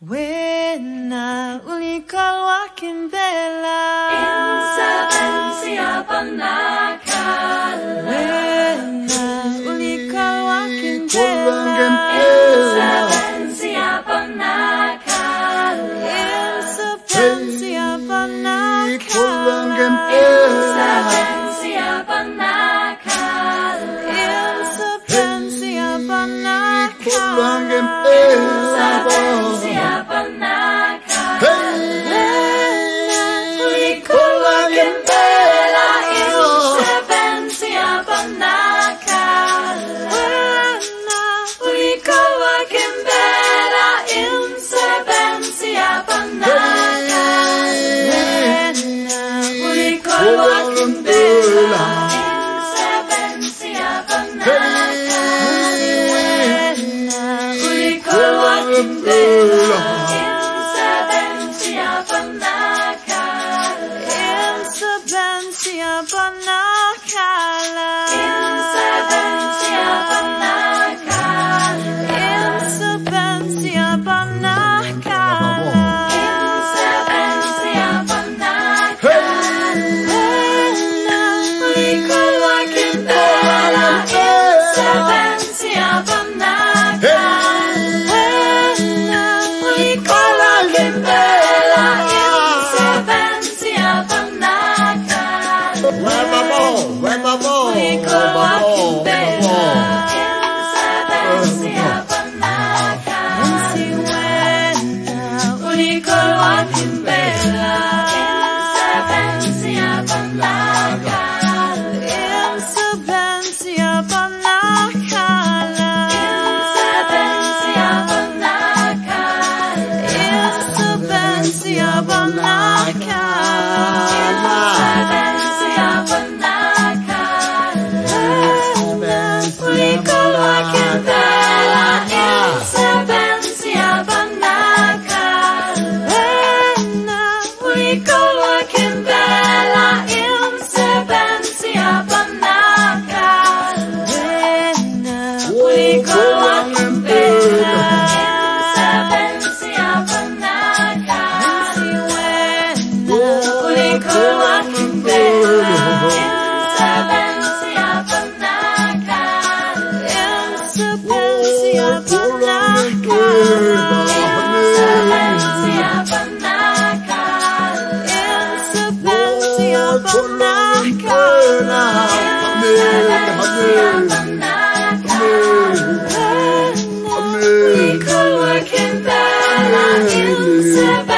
Wena ulikal kimbela Insabencia panakal Wena ulikal kimbela Insabencia panakal Insabencia panakal Insabencia panakal Insabencia panakal Insabencia panakal Ulikal kimbela Insabencia panakal Ulikal kimbela Insabencia panakal Ulikal kimbela Insabencia panakal Ulikal kimbela Insabencia panakal Insabencia panakal Insabencia panakal Insabencia panakal Insabencia panakal Ulikal kimbela Insabencia panakal Ulikal kimbela Insabencia panakal Insabencia panakal Ulikal kimbela Insabencia panakal Insabencia panakal Insabencia panakal Insabencia panakal Insabencia panakal Ulikal kimbela Insabencia panakal Ulikal kimbela Insabencia panakal Ulikal kimbela Insabencia panakal Ulikal kimbela Insabencia panakal Insabencia panakal Insabencia panakal Insabencia panakal Ulikal kimbela Insabencia